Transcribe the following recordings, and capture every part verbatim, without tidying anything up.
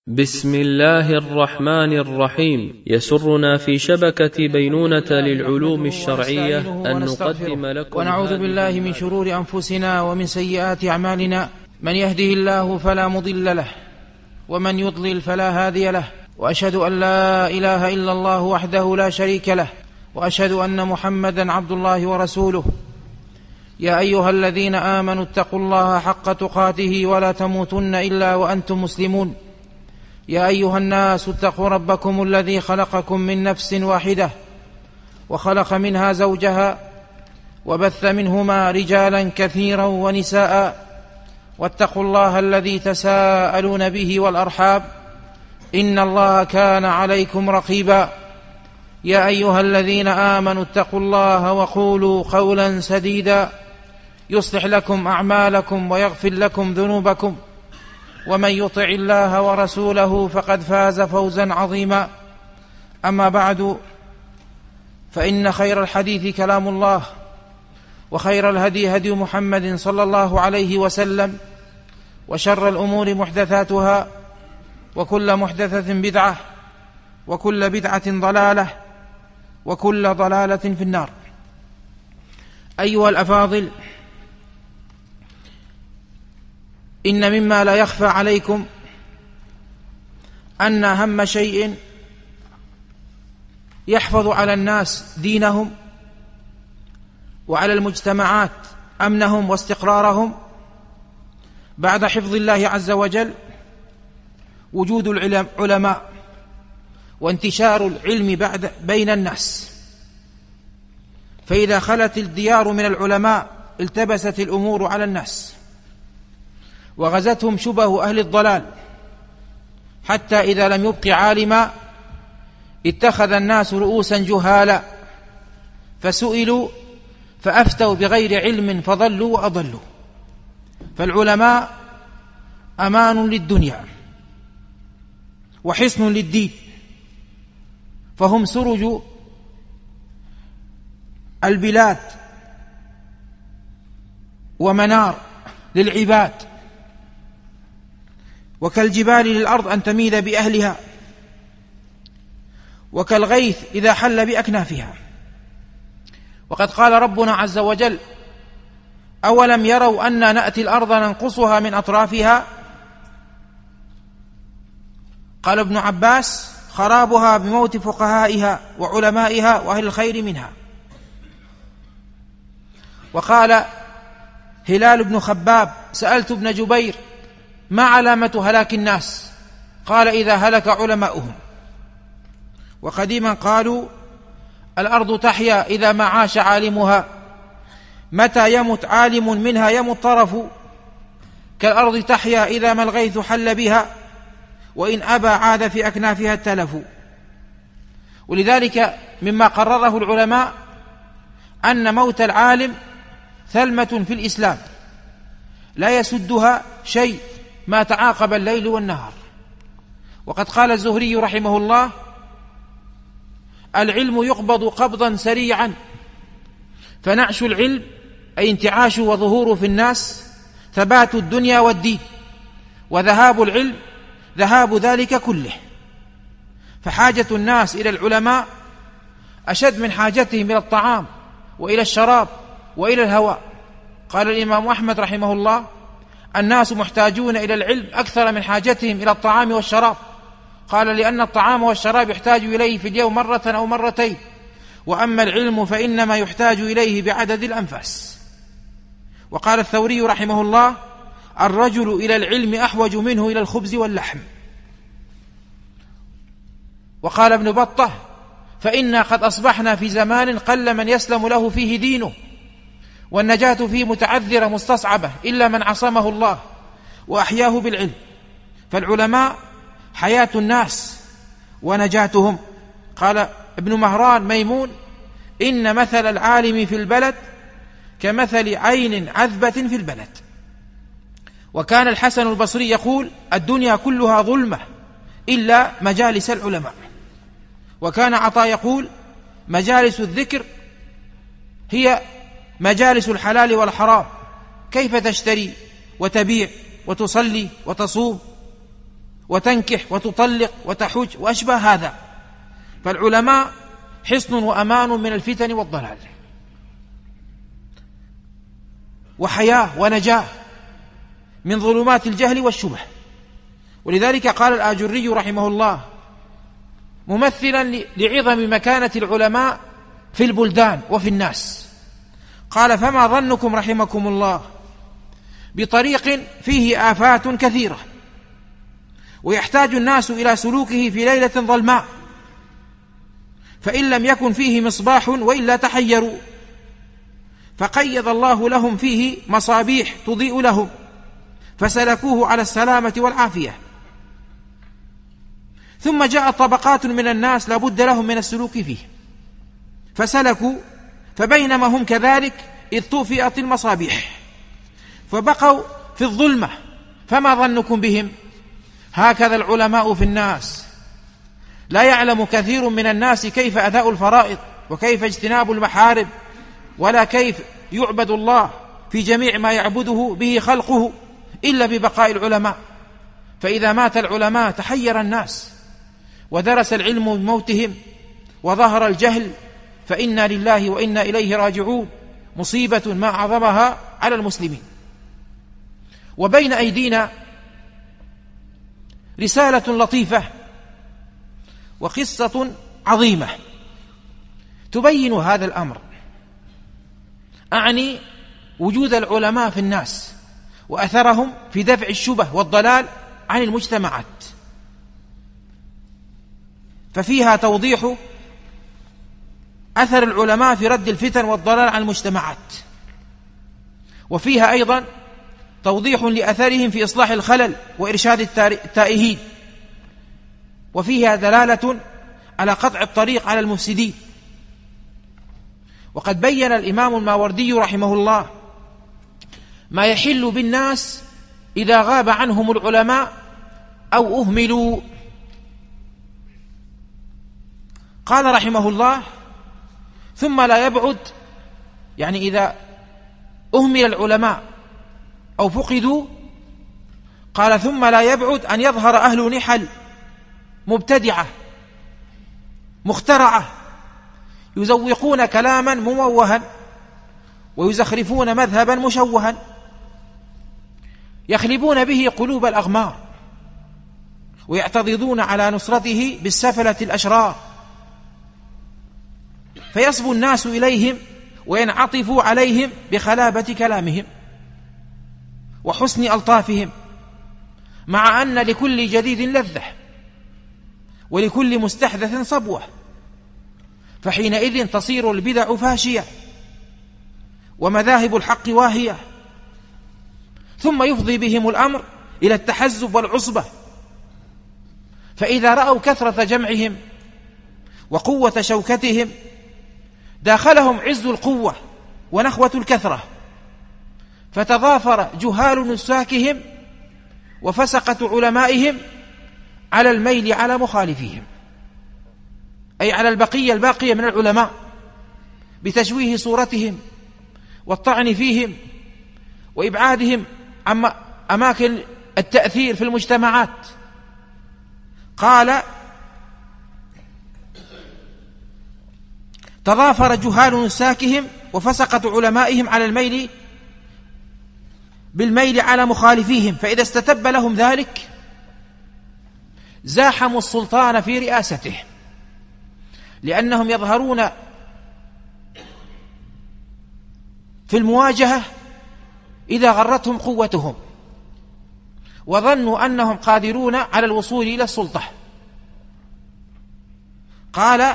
بسم الله الرحمن الرحيم. يسرنا في شبكة بينونة للعلوم الشرعية أن نقدم لكم ونعوذ بالله من شرور أنفسنا ومن سيئات أعمالنا، من يهده الله فلا مضل له ومن يضلل فلا هادي له، وأشهد أن لا إله إلا الله وحده لا شريك له، وأشهد أن محمدا عبد الله ورسوله. يا أيها الذين آمنوا اتقوا الله حق تقاته ولا تموتن إلا وأنتم مسلمون. يا أيها الناس اتقوا ربكم الذي خلقكم من نفس واحدة وخلق منها زوجها وبث منهما رجالا كثيرا ونساء، واتقوا الله الذي تساءلون به والأرحام إن الله كان عليكم رقيبا. يا أيها الذين آمنوا اتقوا الله وقولوا قولا سديدا يصلح لكم أعمالكم ويغفر لكم ذنوبكم، ومن يطع الله ورسوله فقد فاز فوزا عظيما. أما بعد، فإن خير الحديث كلام الله، وخير الهدي هدي محمد صلى الله عليه وسلم، وشر الأمور محدثاتها، وكل محدثة بدعة، وكل بدعة ضلالة، وكل ضلالة في النار. أيها الأفاضل، إن مما لا يخفى عليكم أن أهم شيء يحفظ على الناس دينهم وعلى المجتمعات أمنهم واستقرارهم بعد حفظ الله عز وجل وجود العلماء وانتشار العلم بعد بين الناس. فإذا خلت الديار من العلماء التبست الأمور على الناس وغزتهم شبه أهل الضلال، حتى إذا لم يبق عالما اتخذ الناس رؤوسا جهالا فسئلوا فأفتوا بغير علم فضلوا وأضلوا. فالعلماء أمان للدنيا وحصن للدين، فهم سرج البلاد ومنار للعباد، وكالجبال للأرض أن تميد بأهلها، وكالغيث إذا حل بأكنافها. وقد قال ربنا عز وجل: أولم يروا أنا نأتي الأرض ننقصها من أطرافها؟ قال ابن عباس: خرابها بموت فقهائها وعلمائها وأهل الخير منها. وقال هلال بن خباب: سألت ابن جبير: ما علامة هلاك الناس؟ قال: إذا هلك علماؤهم. وقديما قالوا: الأرض تحيا إذا ما عاش عالمها، متى يمت عالم منها يمت طرف، كالأرض تحيا إذا ما الغيث حل بها، وإن أبى عاد في أكنافها التلف. ولذلك مما قرره العلماء أن موت العالم ثلمة في الإسلام لا يسدها شيء ما تعاقب الليل والنهار. وقد قال الزهري رحمه الله: العلم يقبض قبضا سريعا، فنعش العلم أي انتعاش وظهور في الناس ثبات الدنيا والدين، وذهاب العلم ذهاب ذلك كله. فحاجة الناس إلى العلماء أشد من حاجتهم إلى الطعام وإلى الشراب وإلى الهواء. قال الإمام أحمد رحمه الله: الناس محتاجون إلى العلم أكثر من حاجتهم إلى الطعام والشراب. قال: لأن الطعام والشراب يحتاج إليه في اليوم مرة أو مرتين، وأما العلم فإنما يحتاج إليه بعدد الأنفاس. وقال الثوري رحمه الله: الرجل إلى العلم أحوج منه إلى الخبز واللحم. وقال ابن بطة: فإنا قد أصبحنا في زمان قل من يسلم له فيه دينه، والنجاة فيه متعذرة مستصعبة إلا من عصمه الله وأحياه بالعلم. فالعلماء حياة الناس ونجاتهم. قال ابن مهران ميمون: إن مثل العالم في البلد كمثل عين عذبة في البلد. وكان الحسن البصري يقول: الدنيا كلها ظلمة إلا مجالس العلماء. وكان عطاء يقول: مجالس الذكر هي مجالس الحلال والحرام، كيف تشتري وتبيع وتصلي وتصوم وتنكح وتطلق وتحج وأشبه هذا. فالعلماء حصن وأمان من الفتن والضلال، وحياة ونجاة من ظلمات الجهل والشبه. ولذلك قال الآجري رحمه الله ممثلا لعظم مكانة العلماء في البلدان وفي الناس، قال: فما ظنكم رحمكم الله بطريق فيه آفات كثيرة ويحتاج الناس إلى سلوكه في ليلة ظلماء، فإن لم يكن فيه مصباح وإلا تحيروا، فقيض الله لهم فيه مصابيح تضيء لهم فسلكوه على السلامة والعافية. ثم جاء طبقات من الناس لا بد لهم من السلوك فيه فسلكوا، فبينما هم كذلك إذ طفئت المصابيح فبقوا في الظلمة. فما ظنكم بهم؟ هكذا العلماء في الناس، لا يعلم كثير من الناس كيف أداء الفرائض وكيف اجتناب المحارم، ولا كيف يعبد الله في جميع ما يعبده به خلقه إلا ببقاء العلماء. فإذا مات العلماء تحير الناس ودرس العلم بموتهم وظهر الجهل، فإنا لله وإنا إليه راجعون، مصيبة ما أعظمها على المسلمين. وبين أيدينا رسالة لطيفة وقصة عظيمة تبين هذا الأمر، أعني وجود العلماء في الناس وأثرهم في دفع الشبه والضلال عن المجتمعات. ففيها توضيح أثر العلماء في رد الفتن والضلال عن المجتمعات، وفيها أيضا توضيح لأثرهم في إصلاح الخلل وإرشاد التائهين، وفيها دلالة على قطع الطريق على المفسدين. وقد بين الإمام الماوردي رحمه الله ما يحل بالناس إذا غاب عنهم العلماء أو أهملوا. قال رحمه الله: ثم لا يبعد، يعني إذا أهمل العلماء أو فقدوا، قال: ثم لا يبعد أن يظهر أهل نحل مبتدعة مخترعة يزوقون كلاما مموها ويزخرفون مذهبا مشوها يخلبون به قلوب الأغمار ويعتضدون على نصرته بالسفلة الأشرار، فيصبو الناس إليهم وينعطفوا عليهم بخلابة كلامهم وحسن ألطافهم، مع أن لكل جديد لذة ولكل مستحدث صبوة، فحينئذ تصير البدع فاشية ومذاهب الحق واهية، ثم يفضي بهم الأمر إلى التحزب والعصبة. فإذا رأوا كثرة جمعهم وقوة شوكتهم داخلهم عز القوة ونخوة الكثرة، فتضافر جهال نساكهم وفسقة علمائهم على الميل على مخالفيهم، أي على البقية الباقية من العلماء، بتشويه صورتهم والطعن فيهم وإبعادهم عن أماكن التأثير في المجتمعات. قال: تضافر جهال نساكهم وفسقة علمائهم على الميل بالميل على مخالفيهم، فإذا استتب لهم ذلك زاحموا السلطان في رئاسته، لأنهم يظهرون في المواجهة إذا غرتهم قوتهم وظنوا أنهم قادرون على الوصول إلى السلطة. قال: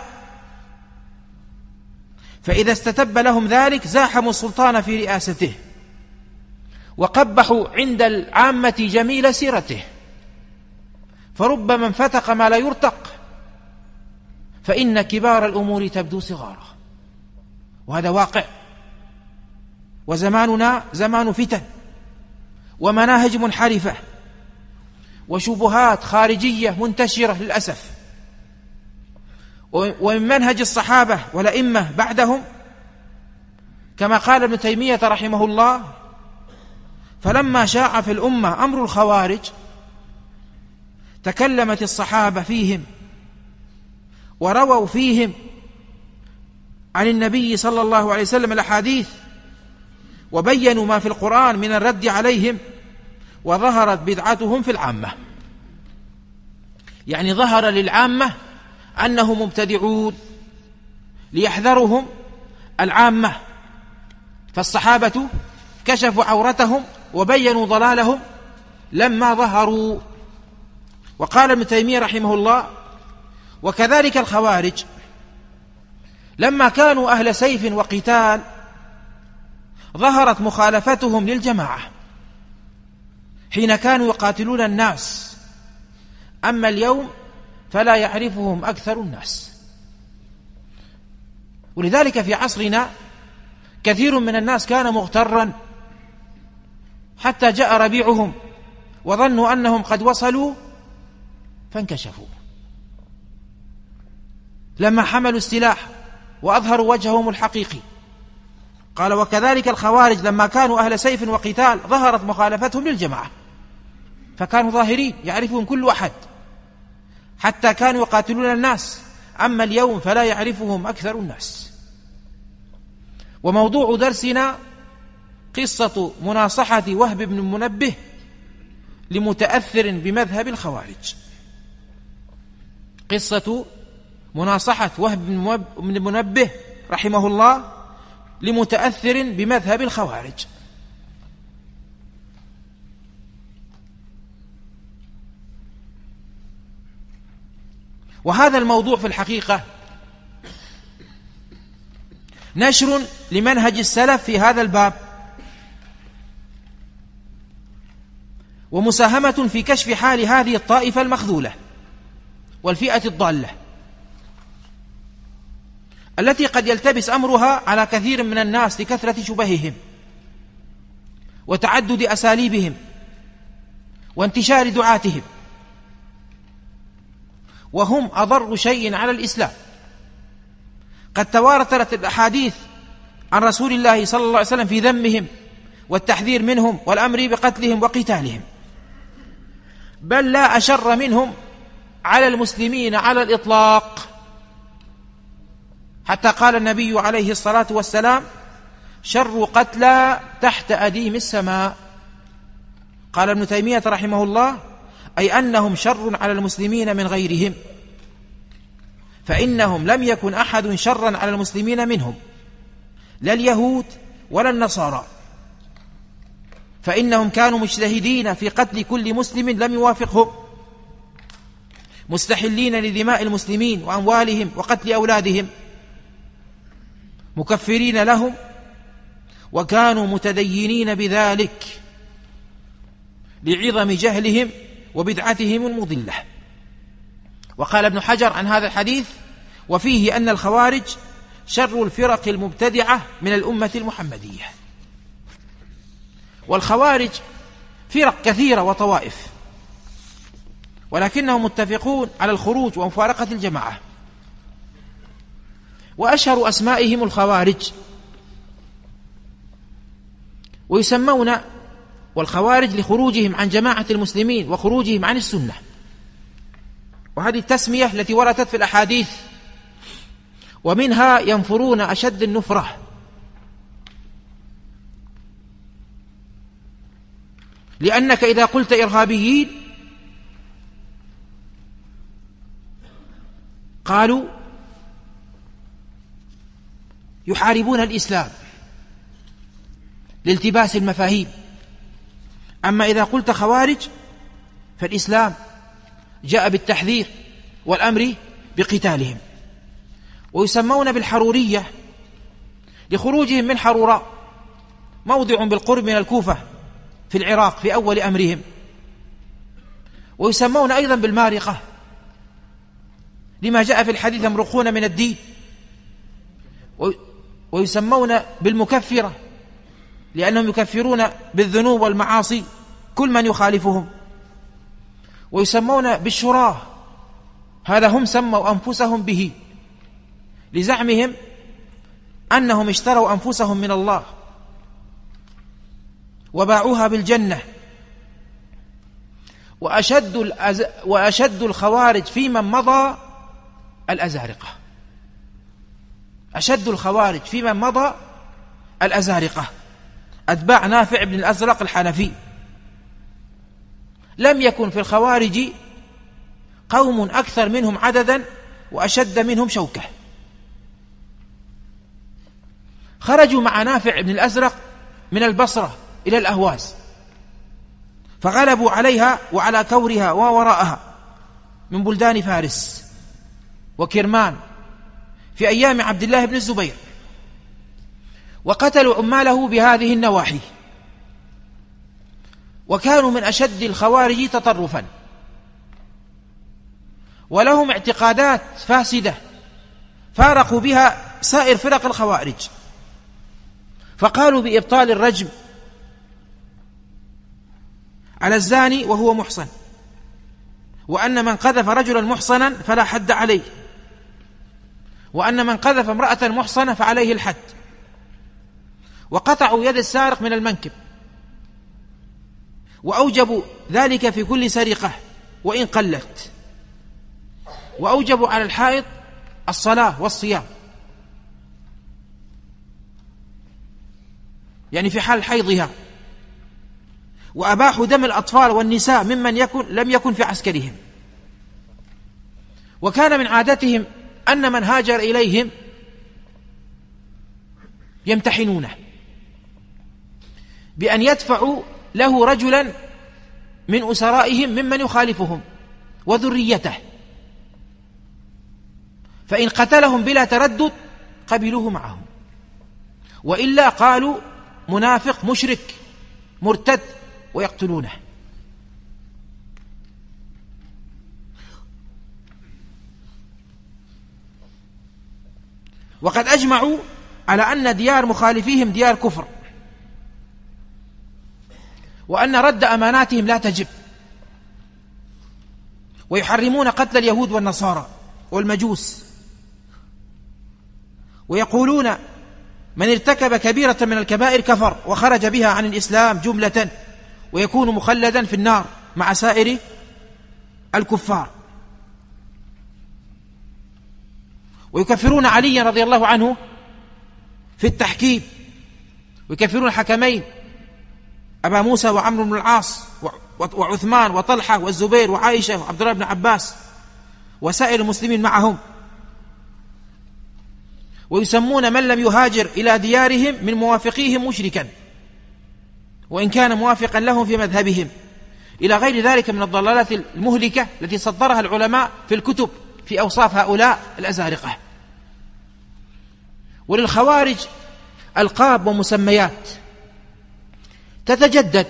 فإذا استتب لهم ذلك زاحموا السلطان في رئاسته وقبحوا عند العامة جميل سيرته، فربما انفتق ما لا يرتق، فإن كبار الأمور تبدو صغارا. وهذا واقع، وزماننا زمان فتن ومناهج منحرفة وشبهات خارجية منتشرة للأسف. ومن منهج الصحابة والأئمة بعدهم كما قال ابن تيمية رحمه الله: فلما شاع في الأمة أمر الخوارج تكلمت الصحابة فيهم ورووا فيهم عن النبي صلى الله عليه وسلم الأحاديث، وبينوا ما في القرآن من الرد عليهم، وظهرت بدعتهم في العامة. يعني ظهر للعامة أنهم مبتدعون ليحذرهم العامة، فالصحابة كشفوا عورتهم وبينوا ضلالهم لما ظهروا. وقال ابن تيمية رحمه الله: وكذلك الخوارج لما كانوا أهل سيف وقتال ظهرت مخالفتهم للجماعة حين كانوا يقاتلون الناس، أما اليوم فلا يعرفهم أكثر الناس. ولذلك في عصرنا كثير من الناس كان مغترا حتى جاء ربيعهم وظنوا أنهم قد وصلوا فانكشفوا لما حملوا السلاح وأظهروا وجههم الحقيقي. قال: وكذلك الخوارج لما كانوا أهل سيف وقتال ظهرت مخالفتهم للجماعة، فكانوا ظاهرين يعرفهم كل أحد حتى كانوا يقاتلون الناس، أما اليوم فلا يعرفهم أكثر الناس. وموضوع درسنا قصة مناصحة وهب بن منبه لمتأثر بمذهب الخوارج. قصة مناصحة وهب بن منبه رحمه الله لمتأثر بمذهب الخوارج. وهذا الموضوع في الحقيقة نشر لمنهج السلف في هذا الباب، ومساهمة في كشف حال هذه الطائفة المخذولة والفئة الضالة التي قد يلتبس أمرها على كثير من الناس لكثرة شبههم وتعدد أساليبهم وانتشار دعاتهم، وهم أضر شيء على الإسلام. قد تواترت الأحاديث عن رسول الله صلى الله عليه وسلم في ذمهم والتحذير منهم والأمر بقتلهم وقتالهم، بل لا أشر منهم على المسلمين على الإطلاق، حتى قال النبي عليه الصلاة والسلام: شر قتلى تحت أديم السماء. قال ابن تيمية رحمه الله: أي أنهم شر على المسلمين من غيرهم، فإنهم لم يكن أحد شرا على المسلمين منهم، لا اليهود ولا النصارى، فإنهم كانوا مجتهدين في قتل كل مسلم لم يوافقهم، مستحلين لدماء المسلمين وأموالهم وقتل أولادهم، مكفرين لهم، وكانوا متدينين بذلك لعظم جهلهم وبدعتهم المضلة. وقال ابن حجر عن هذا الحديث: وفيه أن الخوارج شر الفرق المبتدعة من الأمة المحمدية. والخوارج فرق كثيرة وطوائف، ولكنهم متفقون على الخروج ومفارقة الجماعة. وأشهر أسمائهم الخوارج، ويسمون والخوارج لخروجهم عن جماعة المسلمين وخروجهم عن السنة، وهذه التسمية التي وردت في الأحاديث، ومنها ينفرون أشد النفرة، لأنك إذا قلت إرهابيين قالوا يحاربون الإسلام لالتباس المفاهيم، أما إذا قلت خوارج فالإسلام جاء بالتحذير والأمر بقتالهم. ويسمون بالحرورية لخروجهم من حروراء، موضع بالقرب من الكوفة في العراق في أول أمرهم. ويسمون أيضا بالمارقة لما جاء في الحديث: يمرقون من الدين. ويسمون بالمكفرة لأنهم يكفرون بالذنوب والمعاصي كل من يخالفهم. ويسمون بالشراه، هذا هم سموا أنفسهم به لزعمهم أنهم اشتروا أنفسهم من الله وباعوها بالجنة. وأشد, الأز... وأشد الخوارج في من مضى الأزارقة. أشد الخوارج في من مضى الأزارقة أتباع نافع بن الأزرق الحنفي. لم يكن في الخوارج قوم أكثر منهم عددا وأشد منهم شوكة. خرجوا مع نافع بن الأزرق من البصرة إلى الأهواز، فغلبوا عليها وعلى كورها ووراءها من بلدان فارس وكرمان في أيام عبد الله بن الزبير، وقتلوا عماله بهذه النواحي، وكانوا من أشد الخوارج تطرفا، ولهم اعتقادات فاسدة فارقوا بها سائر فرق الخوارج، فقالوا بإبطال الرجم على الزاني وهو محصن، وأن من قذف رجلا محصنا فلا حد عليه، وأن من قذف امرأة محصنة فعليه الحد، وقطعوا يد السارق من المنكب، وأوجبوا ذلك في كل سرقة وإن قلت، وأوجبوا على الحائض الصلاة والصيام، يعني في حال حيضها، وأباحوا دم الأطفال والنساء ممن يكن لم يكن في عسكرهم. وكان من عادتهم أن من هاجر إليهم يمتحنونه بأن يدفعوا له رجلا من أسرائهم ممن يخالفهم وذريته، فإن قتلهم بلا تردد قبلوه معهم، وإلا قالوا منافق مشرك مرتد ويقتلونه. وقد أجمعوا على أن ديار مخالفيهم ديار كفر، وأن رد أماناتهم لا تجب، ويحرمون قتل اليهود والنصارى والمجوس، ويقولون من ارتكب كبيرة من الكبائر كفر وخرج بها عن الإسلام جملة، ويكون مخلدا في النار مع سائر الكفار. ويكفرون عليا رضي الله عنه في التحكيم، ويكفرون حكمين أبا موسى وعمرو بن العاص وعثمان وطلحة والزبير وعائشة وعبد الله بن عباس وسائر المسلمين معهم. ويسمون من لم يهاجر إلى ديارهم من موافقيهم مشركا وإن كان موافقا لهم في مذهبهم، إلى غير ذلك من الضلالات المهلكة التي صدرها العلماء في الكتب في أوصاف هؤلاء الأزارقة. وللخوارج ألقاب ومسميات تتجدد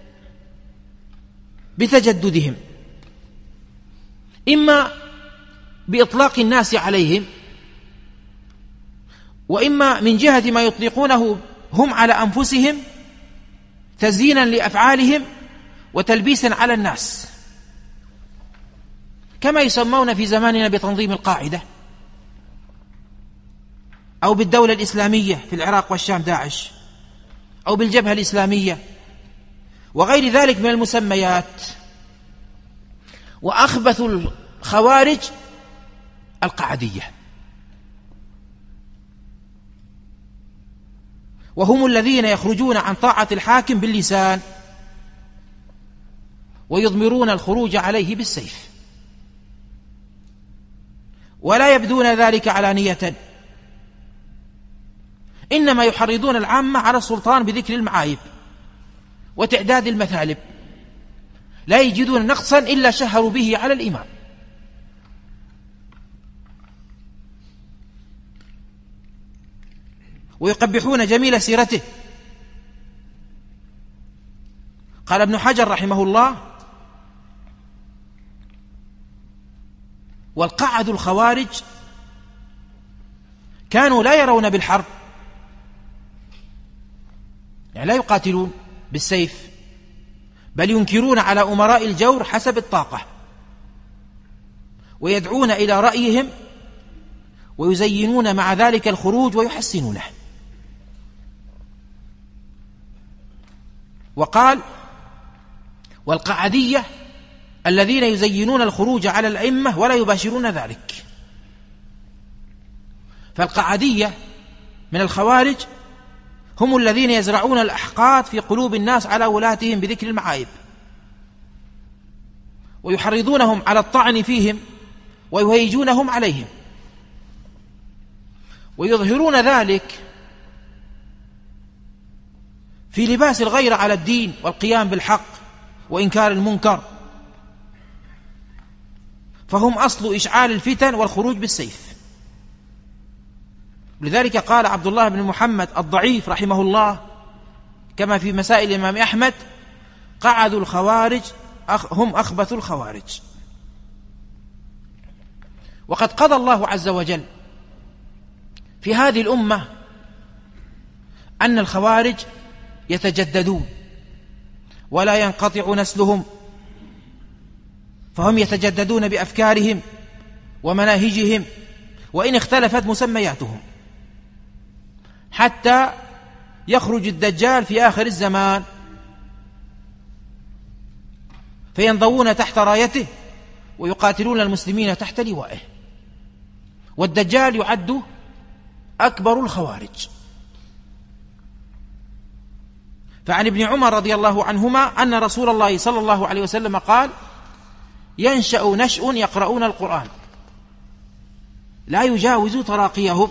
بتجددهم، إما بإطلاق الناس عليهم، وإما من جهة ما يطلقونه هم على أنفسهم تزيينا لأفعالهم وتلبيسا على الناس، كما يسمون في زماننا بتنظيم القاعدة، أو بالدولة الإسلامية في العراق والشام داعش، أو بالجبهة الإسلامية وغير ذلك من المسميات. وأخبث الخوارج القعدية، وهم الذين يخرجون عن طاعة الحاكم باللسان ويضمرون الخروج عليه بالسيف، ولا يبدون ذلك علانية، إنما يحرضون العامة على السلطان بذكر المعايب وتعداد المثالب، لا يجدون نقصا إلا شهروا به على الإمام. ويقبحون جميل سيرته. قال ابن حجر رحمه الله: والقعد الخوارج كانوا لا يرون بالحرب، يعني لا يقاتلون بالسيف، بل ينكرون على أمراء الجور حسب الطاقة، ويدعون إلى رأيهم، ويزينون مع ذلك الخروج ويحسنونه. وقال: والقعدية الذين يزينون الخروج على الأئمة ولا يباشرون ذلك. فالقعدية من الخوارج هم الذين يزرعون الأحقاد في قلوب الناس على ولاتهم بذكر المعايب، ويحرضونهم على الطعن فيهم ويهيجونهم عليهم، ويظهرون ذلك في لباس الغيرة على الدين والقيام بالحق وإنكار المنكر، فهم أصل إشعال الفتن والخروج بالسيف. لذلك قال عبد الله بن محمد الضعيف رحمه الله كما في مسائل الإمام أحمد: قعدوا الخوارج هم أخبث الخوارج. وقد قضى الله عز وجل في هذه الأمة أن الخوارج يتجددون ولا ينقطع نسلهم، فهم يتجددون بأفكارهم ومناهجهم وإن اختلفت مسمياتهم، حتى يخرج الدجال في آخر الزمان فينضوون تحت رايته ويقاتلون المسلمين تحت لوائه. والدجال يعد أكبر الخوارج. فعن ابن عمر رضي الله عنهما أن رسول الله صلى الله عليه وسلم قال: ينشأ نشء يقرؤون القرآن لا يجاوز تراقيهم،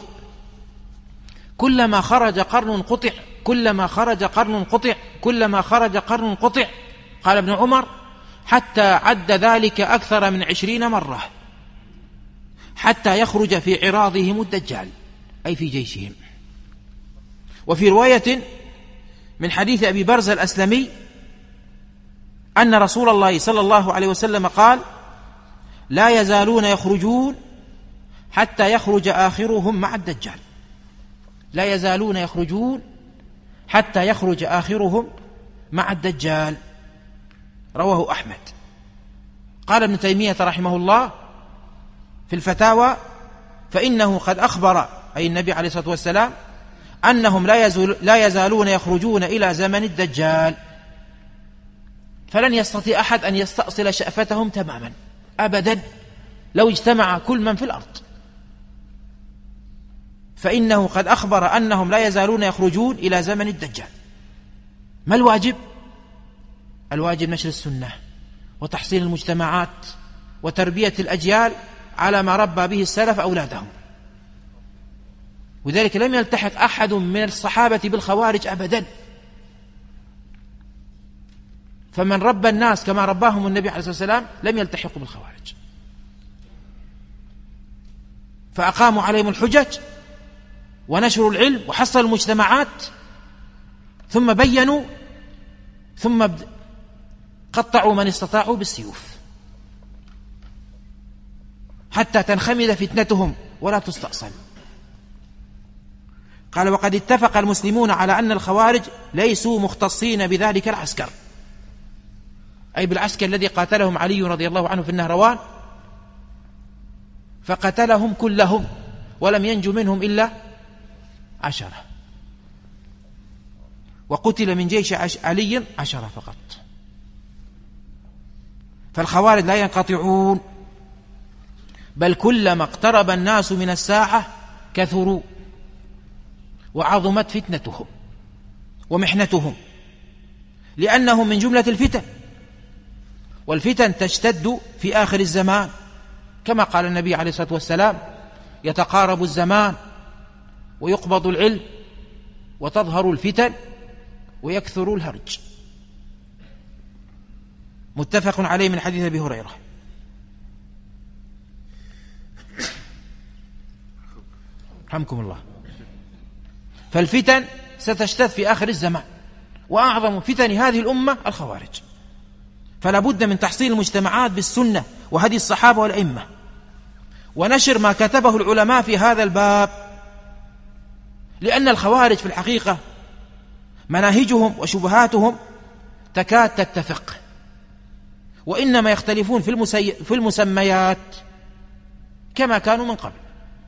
كلما خرج قرن قطع كلما خرج قرن قطع كلما خرج قرن قطع. قال ابن عمر: حتى عد ذلك أكثر من عشرين مرة، حتى يخرج في عراضهم الدجال، أي في جيشهم. وفي رواية من حديث أبي برزة الأسلمي أن رسول الله صلى الله عليه وسلم قال: لا يزالون يخرجون حتى يخرج آخرهم مع الدجال. لا يزالون يخرجون حتى يخرج آخرهم مع الدجال. رواه أحمد. قال ابن تيمية رحمه الله في الفتاوى: فإنه قد أخبر، أي النبي عليه الصلاة والسلام، أنهم لا, يزال لا يزالون يخرجون إلى زمن الدجال، فلن يستطيع أحد أن يستأصل شأفتهم تماما أبدا لو اجتمع كل من في الأرض. فإنه قد أخبر أنهم لا يزالون يخرجون إلى زمن الدجال. ما الواجب؟ الواجب نشر السنة وتحصيل المجتمعات وتربية الأجيال على ما ربى به السلف أولادهم. وذلك لم يلتحق أحد من الصحابة بالخوارج أبدا، فمن ربى الناس كما رباهم النبي عليه الصلاة والسلام لم يلتحقوا بالخوارج، فأقاموا عليهم الحجج ونشروا العلم وحصلوا المجتمعات، ثم بينوا، ثم قطعوا من استطاعوا بالسيوف حتى تنخمد فتنتهم ولا تستأصل. قال: وقد اتفق المسلمون على أن الخوارج ليسوا مختصين بذلك العسكر، أي بالعسكر الذي قاتلهم علي رضي الله عنه في النهروان، فقتلهم كلهم ولم ينجو منهم إلا عشرة، وقتل من جيش علي عشرة فقط. فالخوارج لا ينقطعون، بل كلما اقترب الناس من الساعة كثروا وعظمت فتنتهم ومحنتهم، لأنهم من جملة الفتن، والفتن تشتد في آخر الزمان كما قال النبي عليه الصلاة والسلام: يتقارب الزمان ويقبض العلم وتظهر الفتن ويكثر الهرج. متفق عليه من حديث أبي هريرة. رحمكم الله. فالفتن ستشتد في آخر الزمان، وأعظم فتن هذه الأمة الخوارج، فلا بد من تحصيل المجتمعات بالسنة وهدي الصحابة والأئمة، ونشر ما كتبه العلماء في هذا الباب، لأن الخوارج في الحقيقة مناهجهم وشبهاتهم تكاد تتفق، وإنما يختلفون في, المسي... في المسميات كما كانوا من قبل.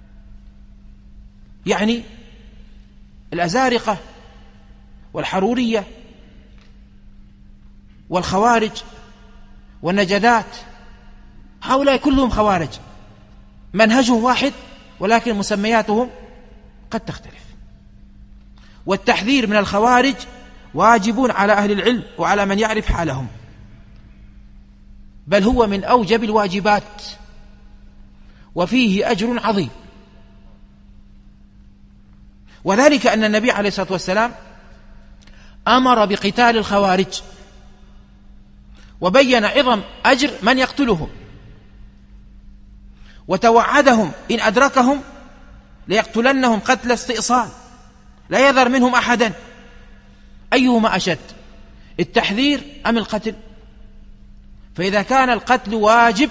يعني الأزارقة والحرورية والخوارج والنجدات، هؤلاء كلهم خوارج، منهجهم واحد ولكن مسمياتهم قد تختلف. والتحذير من الخوارج واجب على أهل العلم وعلى من يعرف حالهم، بل هو من أوجب الواجبات وفيه أجر عظيم. وذلك أن النبي عليه الصلاة والسلام أمر بقتال الخوارج وبين عظم أجر من يقتلهم، وتوعدهم إن أدركهم ليقتلنهم قتل استئصال لا يذر منهم أحدا. أيهما أشد، التحذير أم القتل؟ فإذا كان القتل واجب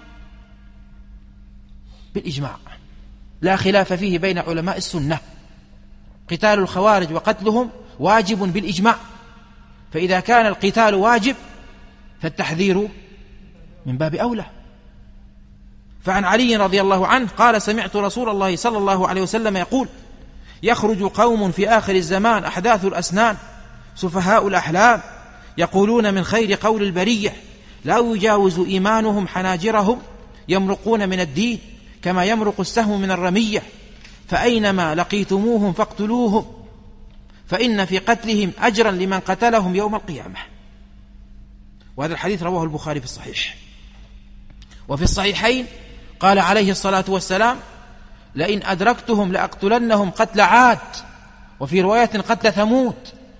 بالإجماع لا خلاف فيه بين علماء السنة، قتال الخوارج وقتلهم واجب بالإجماع، فإذا كان القتال واجب فالتحذير من باب أولى. فعن علي رضي الله عنه قال: سمعت رسول الله صلى الله عليه وسلم يقول: يخرج قوم في آخر الزمان أحداث الأسنان سفهاء الأحلام يقولون من خير قول البرية لا يجاوز إيمانهم حناجرهم يمرقون من الدين كما يمرق السهم من الرمية فأينما لقيتموهم فاقتلوهم فإن في قتلهم أجرا لمن قتلهم يوم القيامة. وهذا الحديث رواه البخاري في الصحيح. وفي الصحيحين قال عليه الصلاة والسلام: لئن أدركتهم لأقتلنهم قتل عاد، وفي رواية قتل ثمود.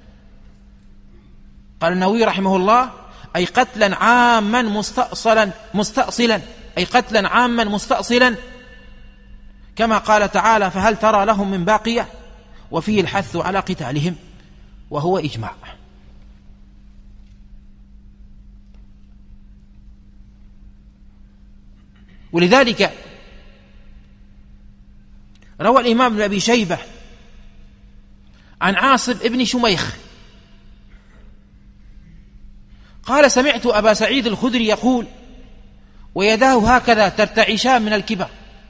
قال النووي رحمه الله: أي قتلا عاما مستأصلا مستأصلا أي قتلا عاما مستأصلا، كما قال تعالى: فهل ترى لهم من باقية، وفيه الحث على قتالهم، وهو إجماع. ولذلك روى الإمام ابن أبي شيبة عن عاصم ابن شميخ قال: سمعت أبا سعيد الخدري يقول: ويداه هكذا ترتعشان من الكبر،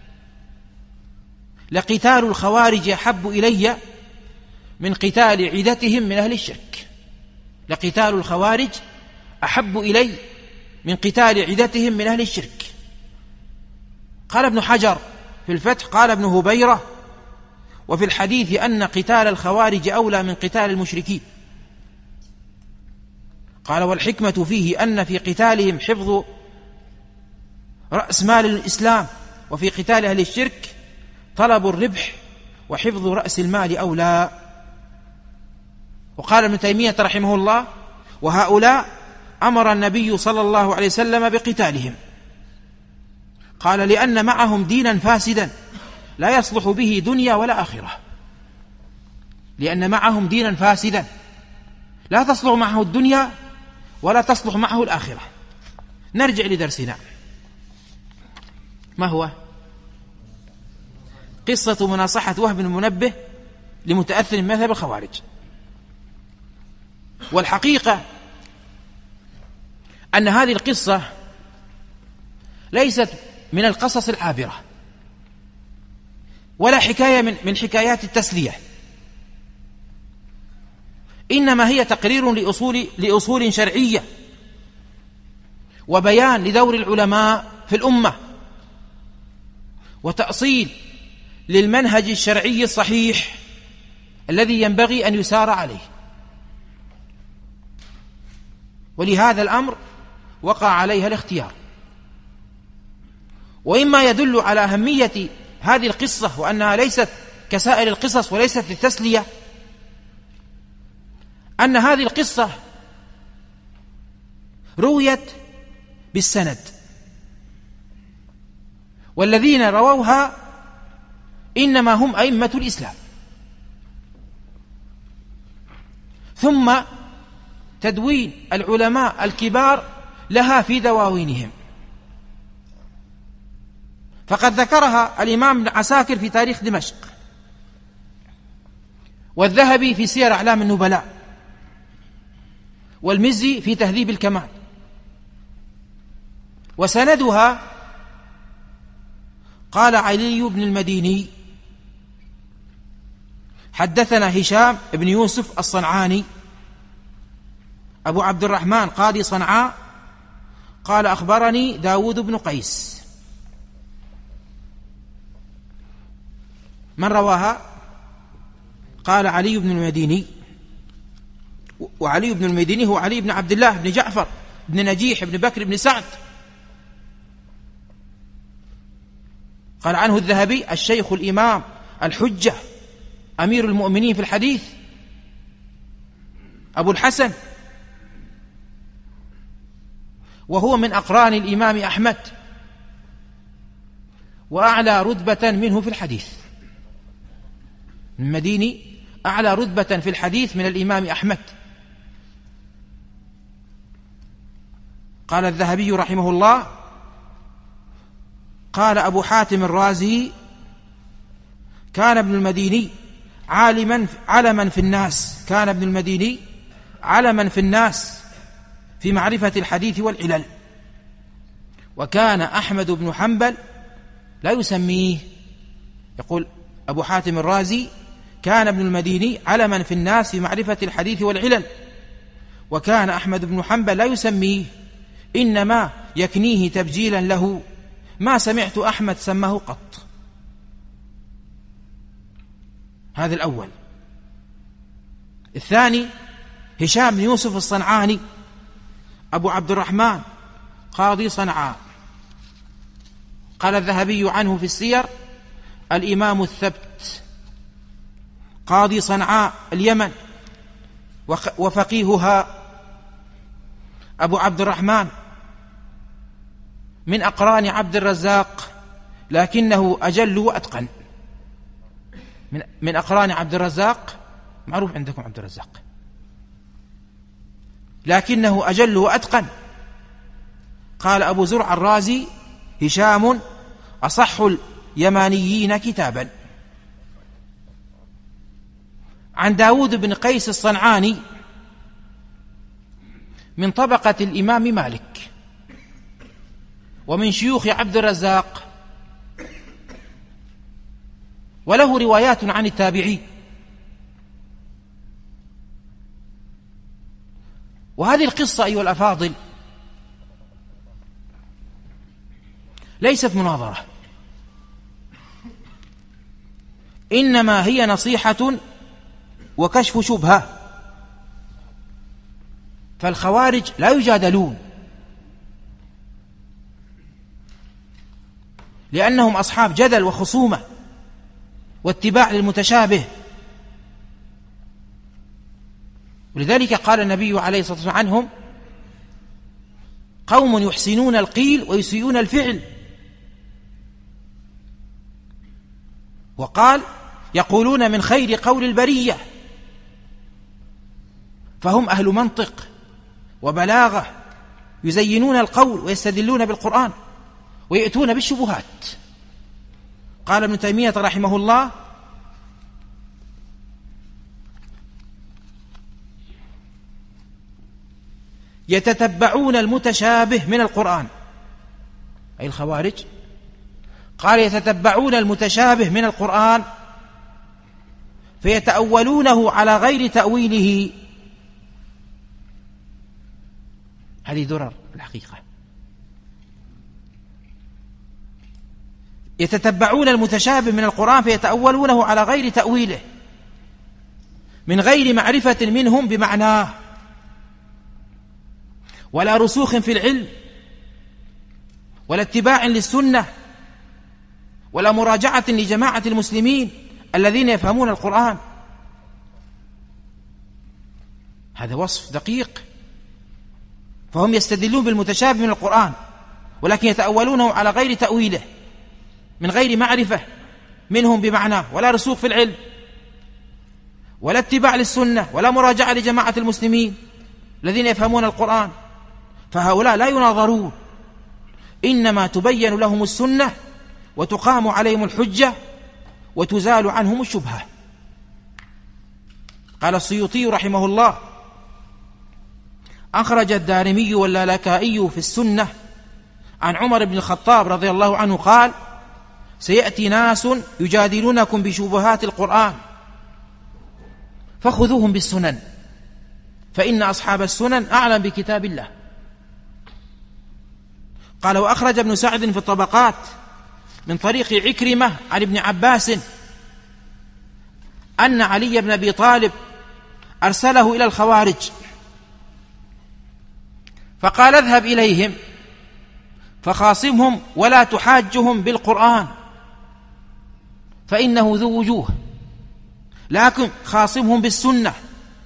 لقتال الخوارج أحب إلي من قتال عدتهم من أهل الشرك. لقتال الخوارج أحب إلي من قتال عدتهم من أهل الشرك. قال ابن حجر في الفتح: قال ابن هبيرة: وفي الحديث أن قتال الخوارج أولى من قتال المشركين. قال: والحكمة فيه أن في قتالهم حفظ رأس مال الإسلام، وفي قتال أهل الشرك طلب الربح وحفظ رأس المال أولى. وقال ابن تيمية رحمه الله: وهؤلاء أمر النبي صلى الله عليه وسلم بقتالهم. قال: لأن معهم دينا فاسدا لا يصلح به دنيا ولا آخرة. لأن معهم دينا فاسدا لا تصلح معه الدنيا ولا تصلح معه الآخرة. نرجع لدرسنا. ما هو؟ قصة مناصحة وهب بن منبه لمتأثر من مذهب الخوارج. والحقيقة أن هذه القصة ليست من القصص العابرة ولا حكاية من من حكايات التسلية، إنما هي تقرير لأصول لأصول شرعية وبيان لدور العلماء في الأمة وتأصيل للمنهج الشرعي الصحيح الذي ينبغي أن يسار عليه. ولهذا الأمر وقع عليها الاختيار. وإما يدل على أهمية هذه القصة وأنها ليست كسائر القصص وليست للتسلية، أن هذه القصة رويت بالسند، والذين رووها إنما هم أئمة الإسلام، ثم تدوين العلماء الكبار لها في دواوينهم. فقد ذكرها الإمام ابن عساكر في تاريخ دمشق، والذهبي في سير أعلام النبلاء، والمزي في تهذيب الكمال. وسندها قال علي بن المديني: حدثنا هشام بن يوسف الصنعاني أبو عبد الرحمن قاضي صنعاء قال أخبرني داود بن قيس. من رواها؟ قال علي بن المديني، وعلي بن المديني هو علي بن عبد الله بن جعفر بن نجيح بن بكر بن سعد. قال عنه الذهبي: الشيخ الإمام الحجة أمير المؤمنين في الحديث أبو الحسن، وهو من أقران الإمام أحمد، وأعلى رتبة منه في الحديث. المديني أعلى رتبة في الحديث من الإمام أحمد. قال الذهبي رحمه الله: قال أبو حاتم الرازي: كان ابن المديني عالما علما في الناس كان ابن المديني علما في الناس في معرفة الحديث والعلل، وكان أحمد بن حنبل لا يسميه. يقول أبو حاتم الرازي: كان ابن المديني علما في الناس في معرفة الحديث والعلل، وكان أحمد بن حنبل لا يسميه، إنما يكنيه تبجيلا له، ما سمعت أحمد سماه قط. هذا الأول. الثاني هشام بن يوسف الصنعاني أبو عبد الرحمن قاضي صنعاء. قال الذهبي عنه في السير: الإمام الثبت قاضي صنعاء اليمن وفقيهها، أبو عبد الرحمن من أقران عبد الرزاق، لكنه أجل وأتقن. من, من أقران عبد الرزاق، معروف عندكم عبد الرزاق، لكنه أجل وأتقن. قال أبو زرع الرازي: هشام أصح اليمانيين كتابا. عن داود بن قيس الصنعاني من طبقة الإمام مالك ومن شيوخ عبد الرزاق، وله روايات عن التابعين. وهذه القصة أيها الأفاضل ليست مناظرة، إنما هي نصيحة وكشف شبهة. فالخوارج لا يجادلون، لأنهم أصحاب جدل وخصومة واتباع للمتشابه. ولذلك قال النبي عليه الصلاة والسلام عنهم: قوم يحسنون القيل ويسيئون الفعل. وقال: يقولون من خير قول البرية. فهم أهل منطق وبلاغة، يزينون القول ويستدلون بالقرآن ويأتون بالشبهات. قال ابن تيمية رحمه الله: يتتبعون المتشابه من القرآن، أي الخوارج. قال: يتتبعون المتشابه من القرآن فيتأولونه على غير تأويله. هذه درر الحقيقة. يتتبعون المتشابه من القرآن فيتأولونه على غير تأويله، من غير معرفة منهم بمعناه، ولا رسوخ في العلم، ولا اتباع للسنة، ولا مراجعة لجماعة المسلمين الذين يفهمون القرآن. هذا وصف دقيق. فهم يستدلون بالمتشابه من القرآن، ولكن يتأولونه على غير تأويله، من غير معرفة منهم بمعناه، ولا رسوخ في العلم، ولا اتباع للسنة، ولا مراجعة لجماعة المسلمين الذين يفهمون القرآن. فهؤلاء لا يناظرون، إنما تبين لهم السنة وتقام عليهم الحجة وتزال عنهم الشبهة. قال السيوطي رحمه الله: أخرج الدارمي واللالكائي في السنة عن عمر بن الخطاب رضي الله عنه قال: سيأتي ناس يجادلونكم بشبهات القرآن فخذوهم بالسنن، فإن أصحاب السنن أعلم بكتاب الله. قال: وأخرج ابن سعد في الطبقات من طريق عكرمة عن ابن عباس أن علي بن أبي طالب أرسله إلى الخوارج فقال: اذهب إليهم فخاصمهم ولا تحاجهم بالقرآن فإنه ذو وجوه، لكن خاصمهم بالسنة.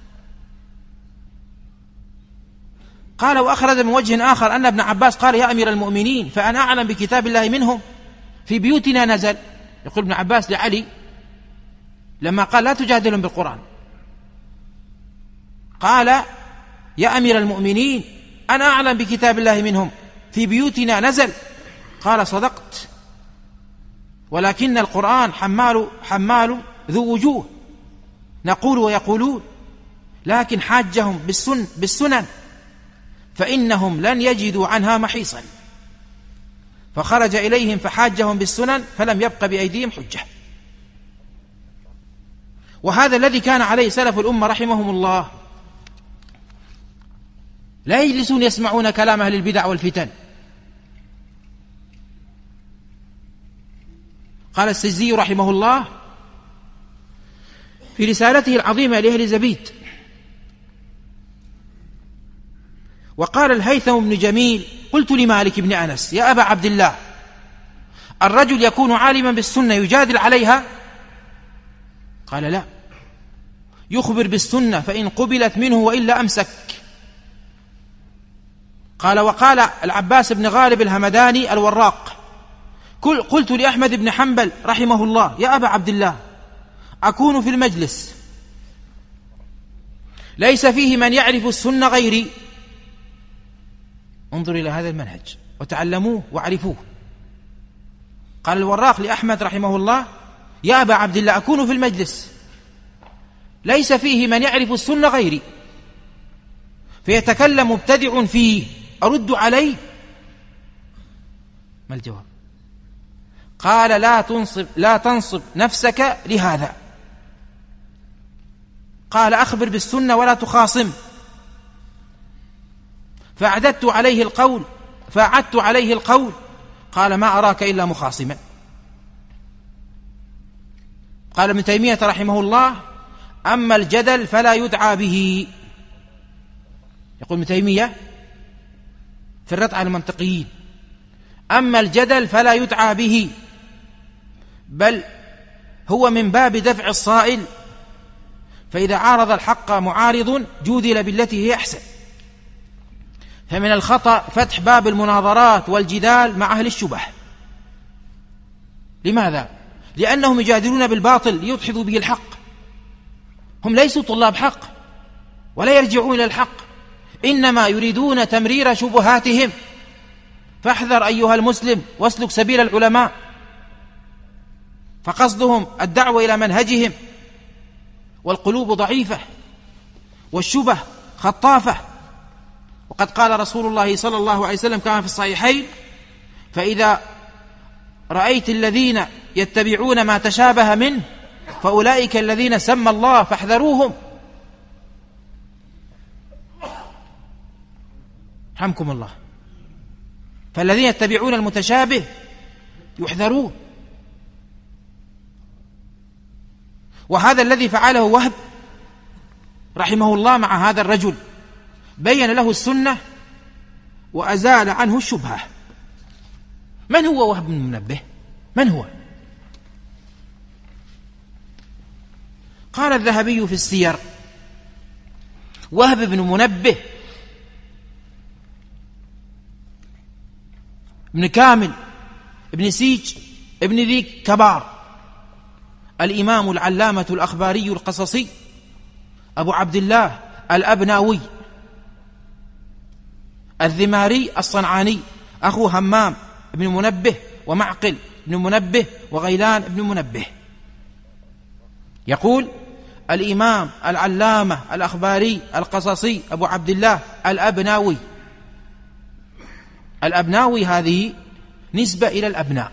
قال: وأخرج من وجه آخر أن ابن عباس قال: يا أمير المؤمنين، فأنا أعلم بكتاب الله منهم، في بيوتنا نزل. يقول ابن عباس لعلي لما قال: لا تجادلهم بالقرآن، قال: يا أمير المؤمنين، أنا أعلم بكتاب الله منهم، في بيوتنا نزل. قال: صدقت، ولكن القرآن حمال حمال ذو وجوه، نقول ويقولون، لكن حاجهم بالسن بالسنن فإنهم لن يجدوا عنها محيصا. فخرج إليهم فحاجهم بالسنن فلم يبق بأيديهم حجة. وهذا الذي كان عليه سلف الأمة رحمهم الله، لا يجلسون يسمعون كلام أهل البدع والفتن. قال السجزي رحمه الله في رسالته العظيمة لأهل زبيد: وقال الهيثم بن جميل: قلت لمالك بن أنس: يا أبا عبد الله، الرجل يكون عالما بالسنة يجادل عليها؟ قال: لا، يخبر بالسنة فإن قبلت منه وإلا أمسك. قال: وقال العباس بن غالب الهمداني الوراق: قلت لأحمد بن حنبل رحمه الله: يا أبا عبد الله، أكون في المجلس ليس فيه من يعرف السنة غيري. انظر إلى هذا المنهج وتعلموه وعرفوه. قال الوراق لأحمد رحمه الله: يا أبا عبد الله، أكون في المجلس ليس فيه من يعرف السنة غيري، فيتكلم مبتدع فيه، أرد عليه؟ ما الجواب؟ قال: لا تنصب, لا تنصب نفسك لهذا. قال: أخبر بالسنة ولا تخاصم. فأعددت عليه القول فأعدت عليه القول قال: ما أراك إلا مخاصما. قال ابن تيمية رحمه الله: أما الجدل فلا يدعى به. يقول ابن تيمية في الرد على المنطقيين: أما الجدل فلا يدعى به، بل هو من باب دفع الصائل، فإذا عارض الحق معارض جودل بالتي هي أحسن. فمن الخطأ فتح باب المناظرات والجدال مع أهل الشبه. لماذا؟ لأنهم يجادلون بالباطل ليدحضوا به الحق. هم ليسوا طلاب حق ولا يرجعون إلى الحق، إنما يريدون تمرير شبهاتهم. فاحذر أيها المسلم واسلك سبيل العلماء، فقصدهم الدعوة إلى منهجهم، والقلوب ضعيفة والشبه خطافة. وقد قال رسول الله صلى الله عليه وسلم كما في الصحيحين: فإذا رأيت الذين يتبعون ما تشابه منه فأولئك الذين سمى الله فاحذروهم. رحمكم الله. فالذين يتبعون المتشابه يحذرون. وهذا الذي فعله وهب رحمه الله مع هذا الرجل، بين له السنة وأزال عنه الشبهة. من هو وهب بن منبه؟ من هو؟ قال الذهبي في السير: وهب بن منبه ابن كامل ابن سيج ابن ذي كبار، الإمام العلامة الأخباري القصصي أبو عبد الله الأبناوي الذماري الصنعاني، أخو همام بن منبه ومعقل بن منبه وغيلان بن منبه. يقول الإمام العلامة الأخباري القصصي أبو عبد الله الأبناوي. الأبناوي هذه نسبة إلى الأبناء،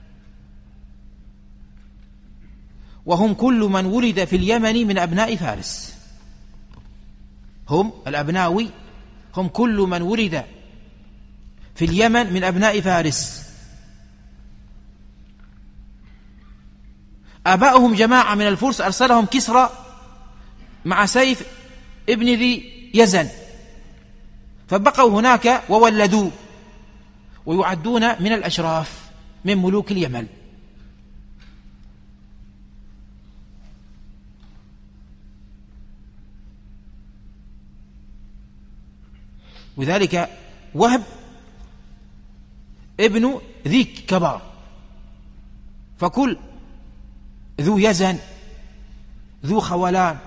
وهم كل من ولد في اليمن من أبناء فارس. هم الأبناوي هم كل من ولد في اليمن من أبناء فارس، آباؤهم جماعة من الفرس أرسلهم كسرى مع سيف ابن ذي يزن، فبقوا هناك وولدوا، ويعدون من الأشراف من ملوك اليمن. وذلك وهب ابن ذي كبار، فكل ذو يزن ذو خولان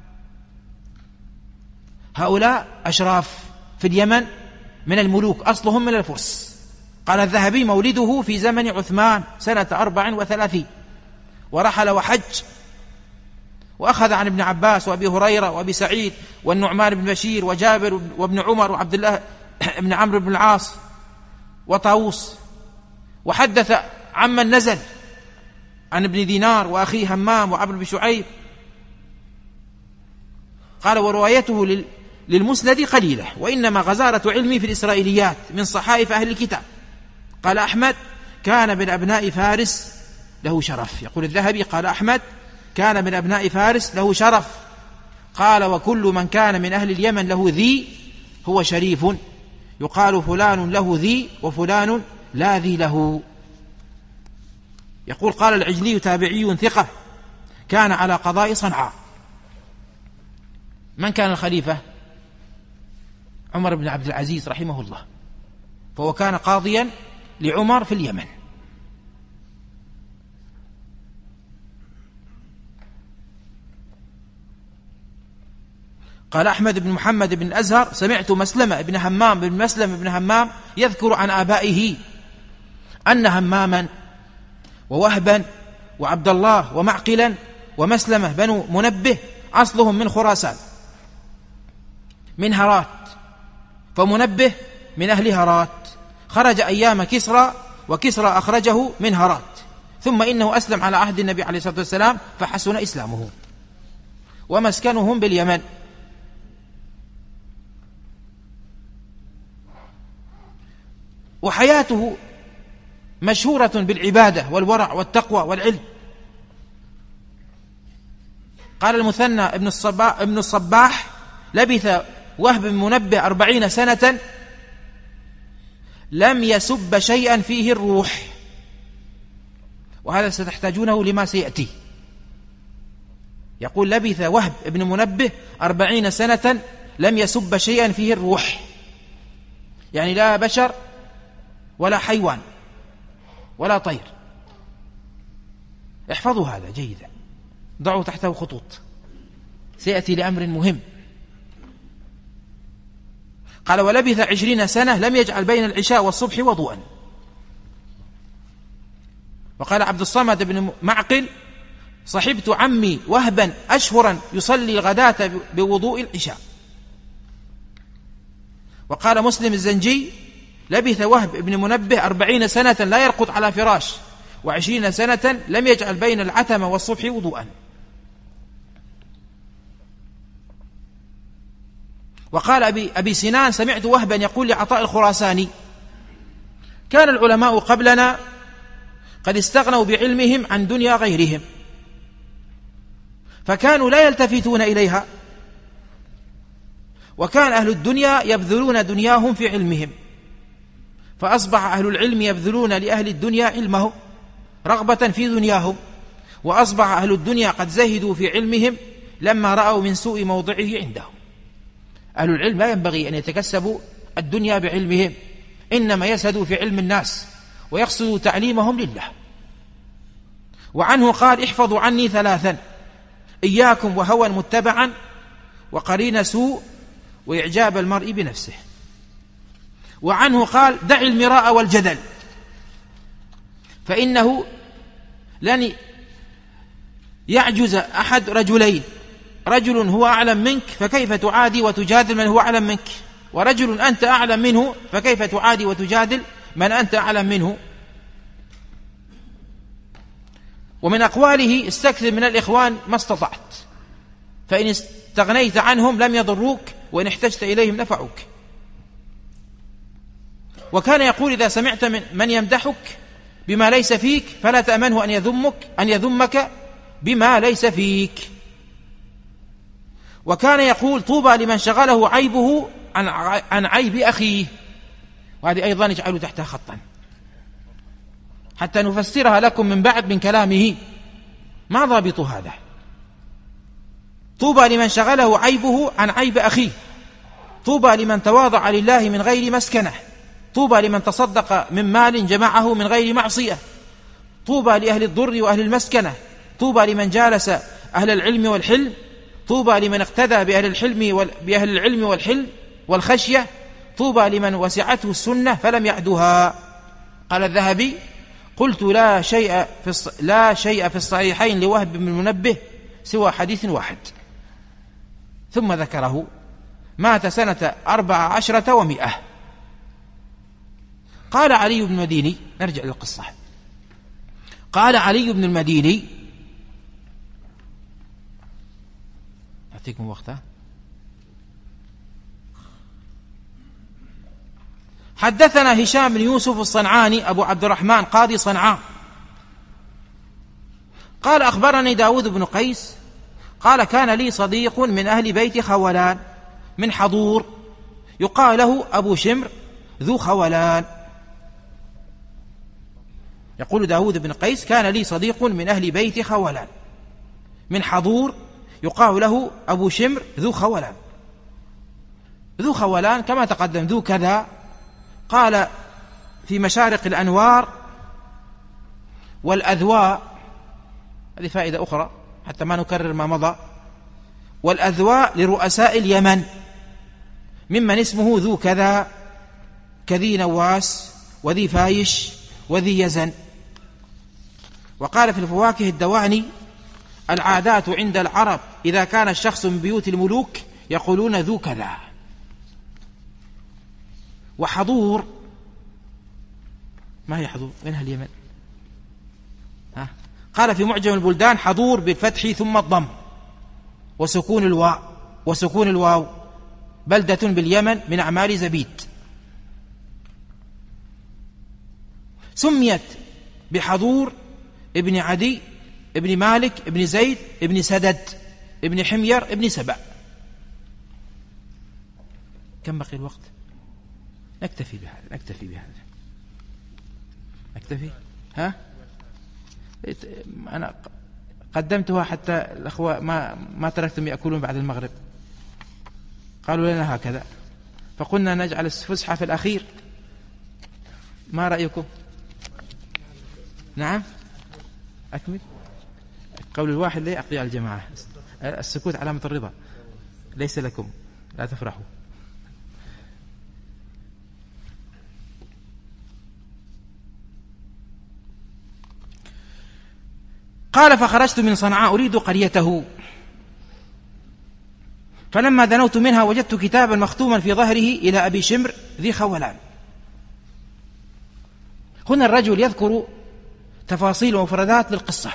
هؤلاء أشراف في اليمن من الملوك، أصلهم من الفرس. قال الذهبي مولده في زمن عثمان سنة أربع وثلاثين، ورحل وحج، وأخذ عن ابن عباس وأبي هريرة وأبي سعيد والنعمان بن بشير وجابر وابن عمر وعبد الله بن عمرو بن العاص وطاووس، وحدث عمن نزل عن ابن دينار وأخيه همام وعبد بن شعيب. قال وروايته للمسند قليلة، وإنما غزارة علمي في الإسرائيليات من صحائف أهل الكتاب. قال أحمد كان من أبناء فارس له شرف. يقول الذهبي قال أحمد كان من أبناء فارس له شرف. قال وكل من كان من أهل اليمن له ذي هو شريف، يقال فلان له ذي وفلان لا ذي له. يقول قال العجلي تابعي ثقة كان على قضاء صنعاء. من كان الخليفة؟ عمر بن عبد العزيز رحمه الله، فهو كان قاضيا لعمر في اليمن. قال أحمد بن محمد بن أزهر سمعت مسلمة بن همام بن مسلم بن همام يذكر عن آبائه أن هماما ووهبا وعبد الله ومعقلا ومسلمة بنو منبه أصلهم من خراسان من هرات، فمنبه من أهل هرات، خرج أيام كسرى وكسرى أخرجه من هرات، ثم إنه أسلم على عهد النبي عليه الصلاة والسلام فحسن إسلامه، ومسكنهم باليمن. وحياته مشهورة بالعبادة والورع والتقوى والعلم. قال المثنى ابن الصباح, ابن الصباح لبث وهب بن منبه أربعين سنة لم يسب شيئا فيه الروح، وهذا ستحتاجونه لما سيأتي. يقول لبث وهب بن منبه أربعين سنة لم يسب شيئا فيه الروح، يعني لا بشر ولا حيوان ولا طير. احفظوا هذا جيدا، ضعوا تحته خطوط، سيأتي لأمر مهم. قال ولبث عشرين سنة لم يجعل بين العشاء والصبح وضوءا. وقال عبد الصمد بن معقل صحبت عمي وهبا أشهرا يصلي الغداة بوضوء العشاء. وقال مسلم الزنجي لبث وهب بن منبه أربعين سنة لا يرقد على فراش، وعشرين سنة لم يجعل بين العتمة والصبح وضوءا. وقال أبي, أبي سنان سمعت وهبا يقول لعطاء الخراساني كان العلماء قبلنا قد استغنوا بعلمهم عن دنيا غيرهم، فكانوا لا يلتفتون إليها، وكان أهل الدنيا يبذلون دنياهم في علمهم، فأصبح أهل العلم يبذلون لأهل الدنيا علمهم رغبة في دنياهم، وأصبح أهل الدنيا قد زهدوا في علمهم لما رأوا من سوء موضعه عندهم. أهل العلم لا ينبغي أن يتكسبوا الدنيا بعلمهم، إنما يسهدوا في علم الناس ويقصدوا تعليمهم لله. وعنه قال احفظوا عني ثلاثا: إياكم وهوى متبعا، وقرين سوء، وإعجاب المرء بنفسه. وعنه قال دع المراء والجدل، فإنه لن يعجز أحد رجلين، رجل هو أعلم منك فكيف تعادي وتجادل من هو أعلم منك، ورجل أنت أعلم منه فكيف تعادي وتجادل من أنت أعلم منه. ومن أقواله استكثر من الإخوان ما استطعت، فإن استغنيت عنهم لم يضروك، وإن احتجت إليهم نفعوك. وكان يقول إذا سمعت من, من يمدحك بما ليس فيك فلا تأمنه أن يذمك, أن يذمك بما ليس فيك. وكان يقول طوبى لمن شغله عيبه عن, عن عيب أخيه، وهذه أيضا اجعلوا تحتها خطا حتى نفسرها لكم من بعد من كلامه. ما ضابط هذا؟ طوبى لمن شغله عيبه عن عيب أخيه، طوبى لمن تواضع لله من غير مسكنة، طوبى لمن تصدق من مال جمعه من غير معصية، طوبى لأهل الضر وأهل المسكنة، طوبى لمن جالس أهل العلم والحلم، طوبى لمن اقتدى بأهل الحلم وال... بأهل العلم والحلم والخشية، طوبى لمن وسعته السنة فلم يعدها. قال الذهبي: قلت لا شيء في الص... لا شيء في الصحيحين لوهب بن منبه سوى حديث واحد. ثم ذكره. مات سنة أربع عشرة ومئة. قال علي بن المديني، نرجع للقصة، قال علي بن المديني: أعطيكم وقتها. حدثنا هشام بن يوسف الصنعاني أبو عبد الرحمن قاضي صنعاء قال أخبرني داود بن قيس قال كان لي صديق من أهل بيت خولان من حضور يقال له أبو شمر ذو خولان. يقول داود بن قيس: كان لي صديق من أهل بيت خولان من حضور يقال له أبو شمر ذو خولان. ذو خولان كما تقدم ذو كذا. قال في مشارق الأنوار والأذواء، هذه فائدة أخرى حتى ما نكرر ما مضى، والأذواء لرؤساء اليمن ممن اسمه ذو كذا كذي نواس وذي فايش وذي يزن. وقال في الفواكه الدواني: العادات عند العرب إذا كان الشخص من بيوت الملوك يقولون ذو كذا. وحضور، ما هي حضور؟ منها اليمن. ها؟ قال في معجم البلدان: حضور بالفتح ثم الضم وسكون الواو وسكون الواو بلدة باليمن من أعمال زبيد. سميت بحضور ابن عدي ابن مالك ابن زيد ابن سدد ابن حمير ابن سبأ. كم بقي الوقت؟ نكتفي بهذا نكتفي بهذا نكتفي ها أنا قدمتها حتى الأخوة ما ما تركتم يأكلون بعد المغرب، قالوا لنا هكذا، فقلنا نجعل الفسحة في الأخير. ما رأيكم؟ نعم أكمل. قول الواحد لا يقضي على الجماعة. السكوت علامة الرضا، ليس لكم، لا تفرحوا. قال: فخرجت من صنعاء أريد قريته، فلما دنوت منها وجدت كتابا مختوما في ظهره إلى أبي شمر ذي خولان. هنا الرجل يذكر تفاصيل ومفردات للقصة،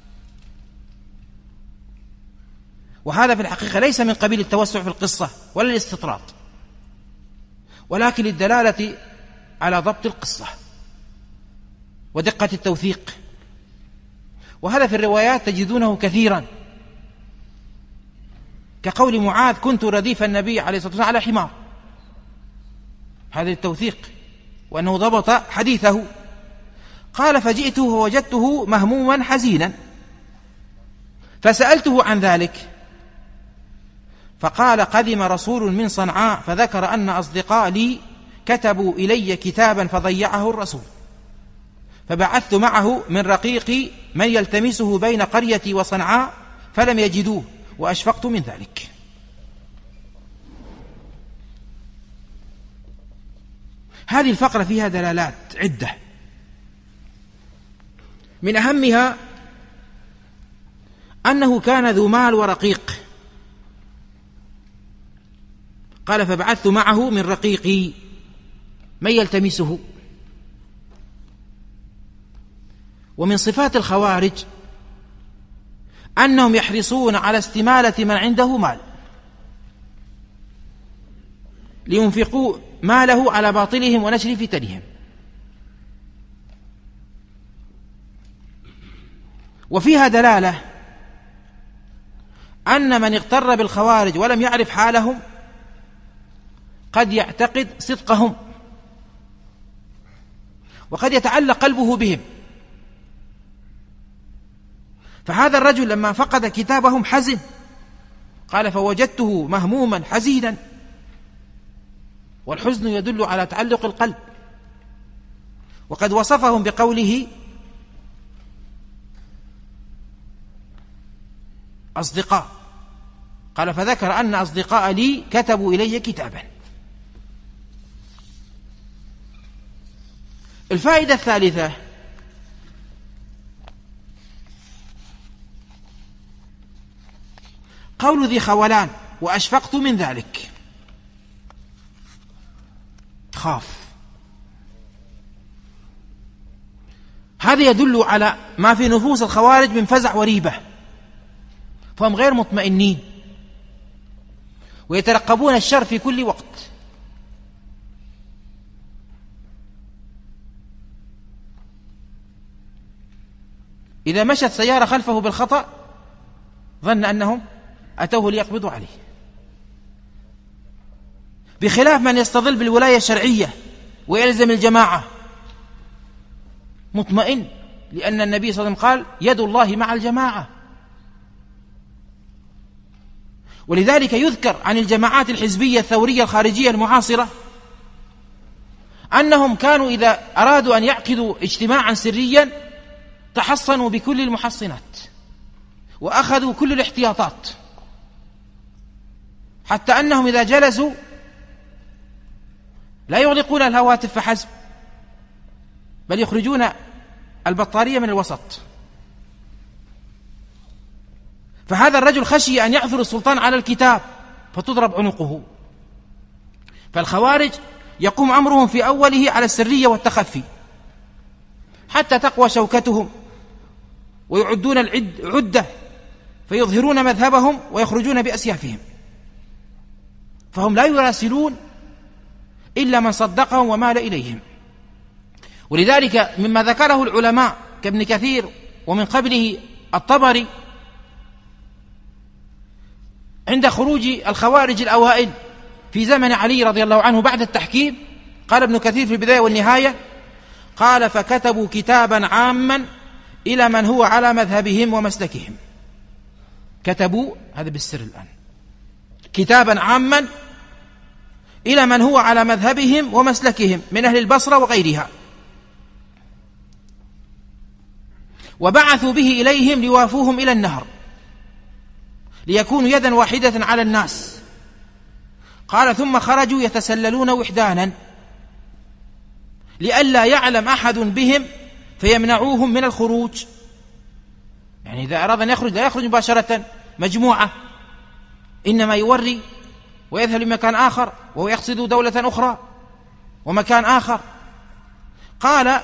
وهذا في الحقيقة ليس من قبيل التوسع في القصة ولا الاستطراد، ولكن للدلالة على ضبط القصة ودقة التوثيق. وهذا في الروايات تجدونه كثيرا، كقول معاذ: كنت رديف النبي عليه الصلاة والسلام على حمار. هذا التوثيق وأنه ضبط حديثه. قال: فجئته ووجدته مهموما حزينا فسألته عن ذلك، فقال: قدم رسول من صنعاء فذكر أن أصدقاء لي كتبوا إلي كتابا فضيعه الرسول، فبعثت معه من رقيقي من يلتمسه بين قريتي وصنعاء فلم يجدوه وأشفقت من ذلك. هذه الفقرة فيها دلالات عدة، من أهمها أنه كان ذو مال ورقيق. قال: فبعثت معه من رقيقي من يلتمسه. ومن صفات الخوارج أنهم يحرصون على استمالة من عنده مال، لينفقوا ماله على باطلهم ونشر فتنهم. وفيها دلالة أن من اغتر بالخوارج ولم يعرف حالهم قد يعتقد صدقهم، وقد يتعلق قلبه بهم. فهذا الرجل لما فقد كتابهم حزن، قال فوجدته مهموما حزينا، والحزن يدل على تعلق القلب. وقد وصفهم بقوله أصدقاء، قال فذكر أن أصدقاء لي كتبوا إلي كتابا. الفائدة الثالثة قول ذي خولان وأشفقت من ذلك، خاف. هذا يدل على ما في نفوس الخوارج من فزع وريبة، فهم غير مطمئنين ويترقبون الشر في كل وقت. إذا مشت سيارة خلفه بالخطأ ظن أنهم أتوه ليقبضوا عليه، بخلاف من يستظل بالولاية الشرعية ويلزم الجماعة مطمئن، لأن النبي صلى الله عليه وسلم قال يد الله مع الجماعة. ولذلك يذكر عن الجماعات الحزبية الثورية الخارجية المعاصرة أنهم كانوا إذا أرادوا أن يعقدوا اجتماعا سريا تحصنوا بكل المحصنات وأخذوا كل الاحتياطات، حتى أنهم إذا جلسوا لا يغلقون الهواتف فحسب، بل يخرجون البطارية من الوسط. فهذا الرجل خشي أن يعثر السلطان على الكتاب فتضرب عنقه. فالخوارج يقوم أمرهم في أوله على السرية والتخفي حتى تقوى شوكتهم، ويعدون العدة فيظهرون مذهبهم ويخرجون بأسيافهم. فهم لا يراسلون إلا من صدقهم ومال إليهم. ولذلك مما ذكره العلماء كابن كثير ومن قبله الطبري عند خروج الخوارج الأوائل في زمن علي رضي الله عنه بعد التحكيم، قال ابن كثير في البداية والنهاية، قال فكتبوا كتابا عاما إلى من هو على مذهبهم ومسلكهم. كتبوا هذا بالسر الآن، كتابا عاما إلى من هو على مذهبهم ومسلكهم من أهل البصرة وغيرها، وبعثوا به إليهم ليوافوهم إلى النهر ليكونوا يدا واحدة على الناس. قال ثم خرجوا يتسللون وحدانا لئلا يعلم أحد بهم فيمنعوهم من الخروج. يعني إذا أراد أن يخرج لا يخرج مباشرة مجموعة، إنما يوري ويذهب لمكان آخر وهو يقصد دولة أخرى ومكان آخر. قال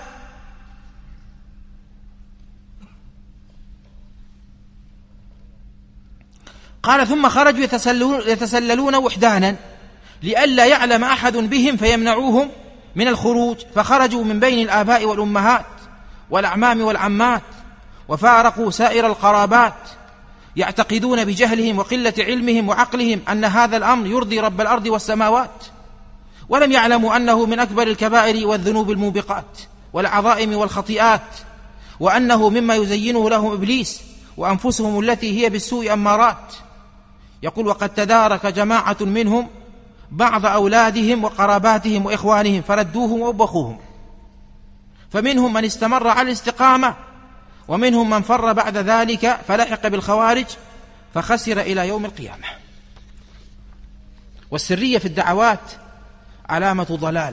قال ثم خرجوا يتسللون وحدانا لئلا يعلم أحد بهم فيمنعوهم من الخروج، فخرجوا من بين الآباء والأمهات والأعمام والعمات وفارقوا سائر القرابات، يعتقدون بجهلهم وقلة علمهم وعقلهم أن هذا الأمر يرضي رب الأرض والسماوات، ولم يعلموا أنه من أكبر الكبائر والذنوب الموبقات والعظائم والخطيئات، وأنه مما يزينه لهم إبليس وأنفسهم التي هي بالسوء أمارات. يقول وقد تدارك جماعة منهم بعض أولادهم وقراباتهم وإخوانهم فردوهم وأبخوهم، فمنهم من استمر على الاستقامة ومنهم من فر بعد ذلك فلحق بالخوارج فخسر إلى يوم القيامة. والسرية في الدعوات علامة ضلال،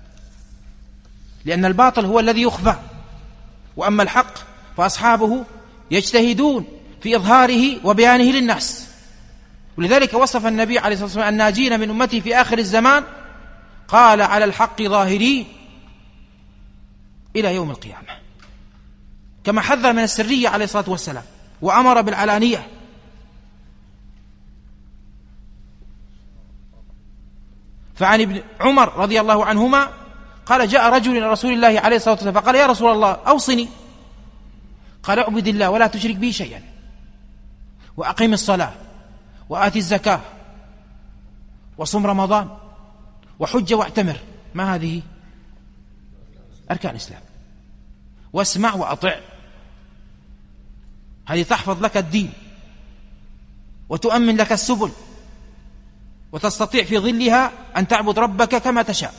لأن الباطل هو الذي يخفى، وأما الحق فأصحابه يجتهدون في إظهاره وبيانه للناس. ولذلك وصف النبي عليه الصلاة والسلام الناجين من أمته في آخر الزمان، قال على الحق ظاهرين إلى يوم القيامة، كما حذر من السرية عليه الصلاة والسلام وأمر بالعلانية. فعن ابن عمر رضي الله عنهما قال جاء رجل إلى رسول الله عليه الصلاة والسلام فقال يا رسول الله أوصني. قال اعبد الله ولا تشرك به شيئا وأقم الصلاة وآتي الزكاة وصم رمضان وحج واعتمر. ما هذه؟ أركان الإسلام. واسمع وأطع، هذه تحفظ لك الدين وتؤمن لك السبل وتستطيع في ظلها أن تعبد ربك كما تشاء.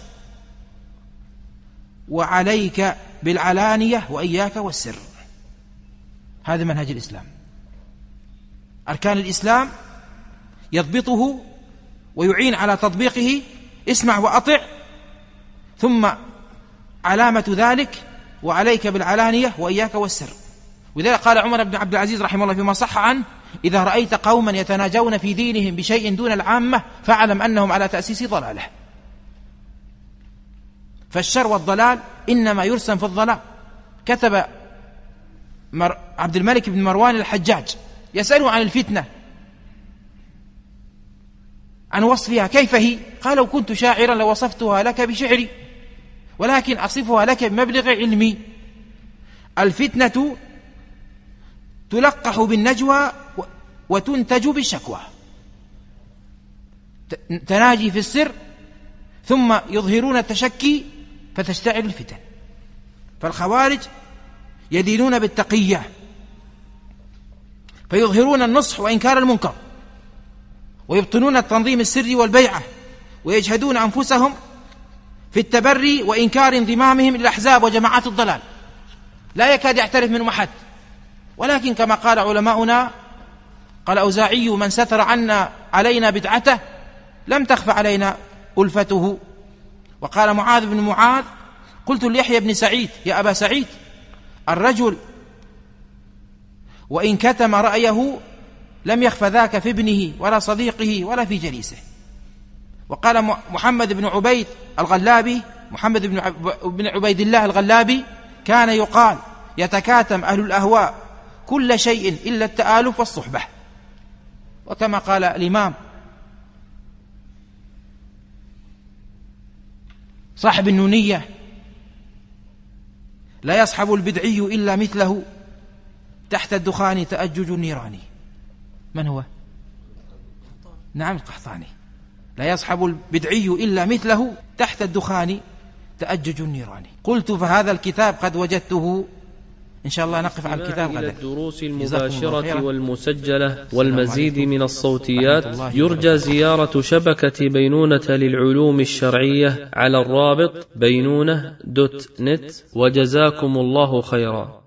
وعليك بالعلانية وإياك والسر. هذا منهج الإسلام. أركان الإسلام يضبطه ويعين على تطبيقه اسمع وأطع، ثم علامة ذلك وعليك بالعلانية وإياك والسر. وذلك قال عمر بن عبد العزيز رحمه الله فيما صح عنه إذا رأيت قوما يتناجون في دينهم بشيء دون العامة فاعلم أنهم على تأسيس ضلالة. فالشر والضلال إنما يرسم في الضلال. كتب عبد الملك بن مروان الحجاج يسأله عن الفتنة عن وصفها كيف هي؟ قال لو كنت شاعرا لوصفتها لك بشعري ولكن أصفها لك بمبلغ علمي. الفتنة تلقح بالنجوى وتنتج بالشكوى. تناجي في السر ثم يظهرون التشكي فتشتعل الفتن. فالخوارج يدينون بالتقية فيظهرون النصح وإنكار المنكر ويبطنون التنظيم السري والبيعة ويجهدون أنفسهم في التبري وإنكار انضمامهم للأحزاب وجماعات الضلال. لا يكاد يعترف منهم أحد. ولكن كما قال علماؤنا قال أوزاعي من ستر عنا علينا بدعته لم تخف علينا ألفته. وقال معاذ بن معاذ قلت ليحيى بن سعيد يا أبا سعيد الرجل وإن كتم رأيه لم يخف ذاك في ابنه ولا صديقه ولا في جليسه. وقال محمد بن عبيد الغلابي محمد بن عبيد الله الغلابي كان يقال يتكاتم أهل الأهواء كل شيء إلا التآلف والصحبة. وكما قال الإمام صاحب النونية لا يصحب البدعي إلا مثله تحت الدخان تأجج النيران. من هو؟ نعم القحطاني. لا يصحب البدعي إلا مثله تحت الدخان تأجج النيران. قلت فهذا الكتاب قد وجدته. إن شاء الله نقف على الكتاب غدا. الدروس المباشرة والمسجلة والمزيد من الصوتيات يرجى زيارة شبكة بينونة للعلوم الشرعية على الرابط بينونة دوت نت. وجزاكم الله خيرا.